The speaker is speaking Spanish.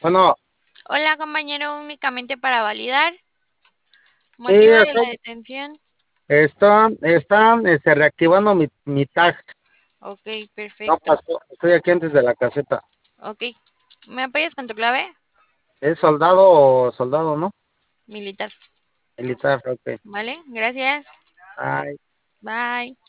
Bueno, Hola, compañero, únicamente para validar. sí, Motivo de la detención. están reactivando mi tag. Ok, No perfecto. pasó, estoy aquí antes de la caseta. Ok. ¿Me apoyas con tu clave? ¿Es soldado, no? Militar. Militar, ok. ¿Vale? Gracias. Ay. Bye.